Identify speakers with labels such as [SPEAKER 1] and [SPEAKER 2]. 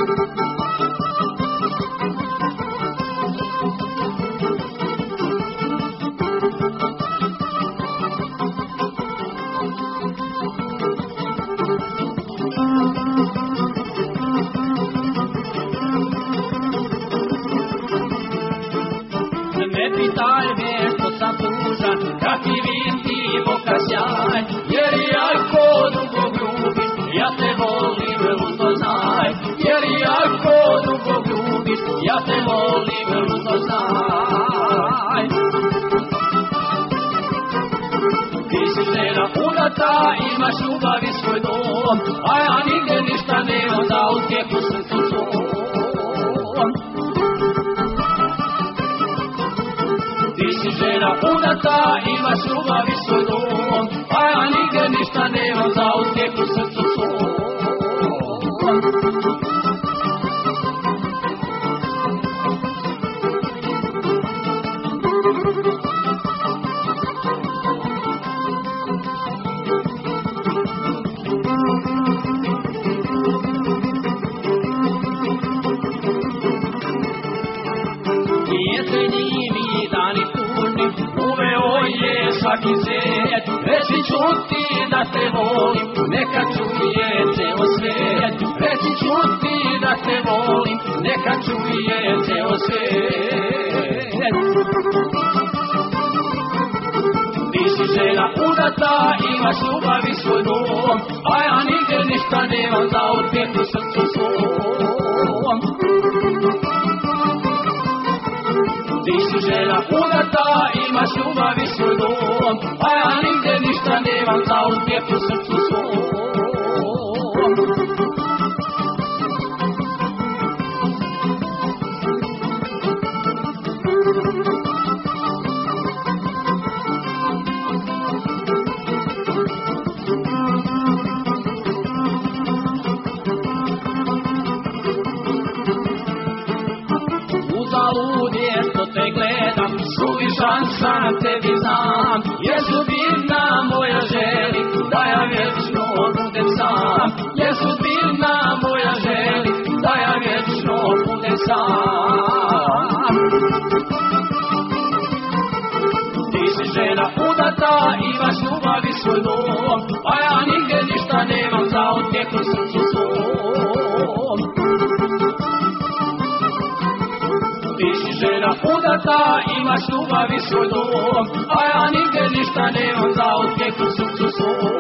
[SPEAKER 1] Ne pitaj me što sam tužan, kad ti vidim oka sjaj, jer jako dugo ljubiš, ja te volim, ludo znaj, jer jako dugo ljubiš, ja te volim, ludo znaj. Ti si žena udata, imaš ljubav i svoj dom, a ja nigde ništa nemam da utjeku srcu svom. Ti si žena udata, imaš ljubav i svoj dom, a ja nigde ništa nemam za utjeku srcu svom. Svaki svijet, reći ću ti da te volim, neka čuje ceo svijet. Reći ću ti da te volim, neka čuje ceo svijet. Ti si žena udata, imaš ljubav i svoj dom, a ja nigde ništa nemam za utjeku srcu svom. Ti si žena udata, imaš ljubav i svoj dom, a ja nigde ništa nemam za utjeku srcu svom. Uzalud je što te gledam, suvišan sam tebi znam, jer sudbina moja želi da ja vječno budem sam. Jer sudbina moja želi da ja vječno budem sam. Ti si žena udata, imaš ljubav i svoj dom, a ja nigde ništa nemam za utjeku srcu svom. Ti si žena udata, imaš ljubav i svoj dom, a ja nigde ništa nemam za utjeku srcu svom.